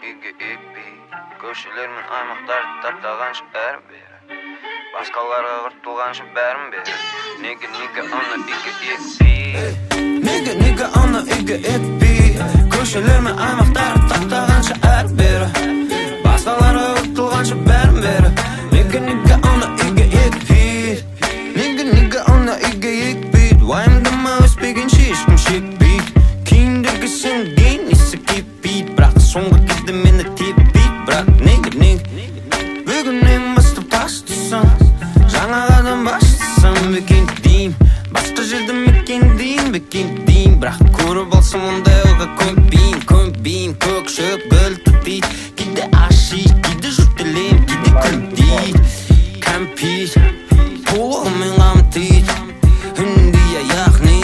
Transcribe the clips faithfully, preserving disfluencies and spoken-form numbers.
үйге екпей, көшелер мен аймақтарды таптағанша әрі бері, басқаларға құртылғанша бәрін бері. Неге, неге ана үйге екпей, неге, неге ана үйге екпей, көшелер мен аймақтарды таптағанша әрі бері, басқаларға құртылғанша бәрін бері. Неге, неге ана үйге екпей, неге, неге ана үйге екпей, уайымдама өспегенше ешкім шекпейді. Кейіндегі сен дейін есі кеппейді, бірақ соңғы кезде мені теппейді. Бірақ неге, неге бүгіннен бастап тастасам, жаңа қадам бастасам бекен дейм, басқа жерді мекендейін бекен дейм. Бірақ көріп алсам ондай ойға көнбейм, көнбейм. Көк шөп гүл түтейді, кейде ашиды, кейде жұртелейм, кейде күлдейді. Кәмпит толығымен қамтиды, үндей яғни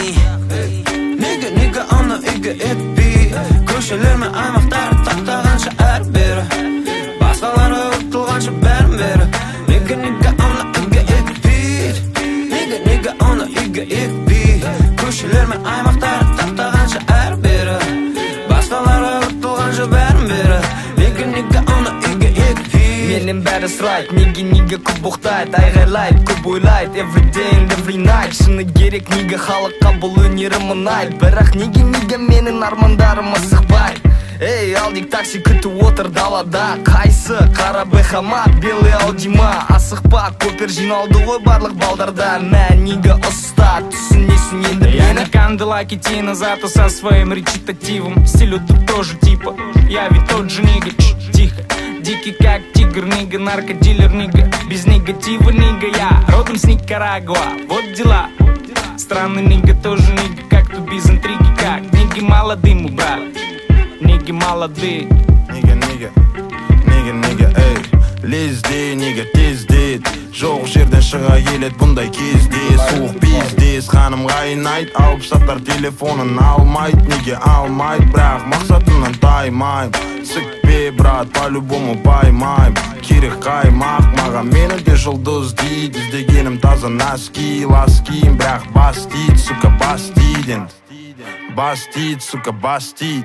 неге, неге ана үйге екпей, көшелер мен аймақтарды таптағанша әрі бері, басқаларға құртылғанша бәрін бері. Неге, неге ана үйге екпей, неге, неге ана үйге екпей, көшелер мен аймақтарды таптағанша әрі бері, басқаларға құртылғанша бәрін бері. Неге, неге ана үйге екпей, менен бәрі сұрайды, неге, неге көп боқтайды, айғайлайды, көп ойлайды, every day and every night. Шыны керек, неге халыққа бұл өнерім ұнайды, бірақ неге, неге менің армандарым асықпайды. Эй, алдик такси күтіп отыр далада, қайсы қара бехамат, белый аудима. Асықпа, көпер жиналды ғой барлық балдарда, мә неге ұста, түсінесің енді мені. Я не канделак идти назад со своим речитативом, стилю тут тоже типа, я ведь тот же нига, тихо. Дикий как тигр, нига, наркодилер, нига, без негатива, нига. Я родом с Никарагуа, вот дела. Странный нига, тоже нига, как тут без интриги, как ниги молодые, мой брат, ниги молодые. Нига, нига, нига, нига, эй, лезде, нига, тездет, жоқ жерден шыға келет бұндай кезде. Суық бездес, ханым қайнайды, алып сатар телефонын алмайды, неге алмайды, бірақ мақсатымнан таймайм. Сікпе, брат, по-любому паймайм, керек қаймақ маған, мені де жұлдыз дейді. Іздегенім таза носки, ласким, бірақ бас дейді, сука, бас дейді енді. Бас дейді, сука, бас дейді,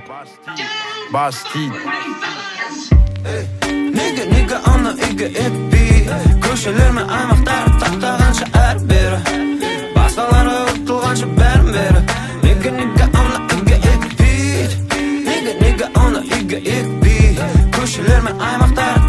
бас дейді. Неге, неге ана үйге екпей, көшелер мен аймақтарды таптағанша әрі бері, басқаларға құртылғанша бәрін бері. Неге, неге ана үйге екпей, неге, неге ана үйге екпей, көшелер мен аймақтарды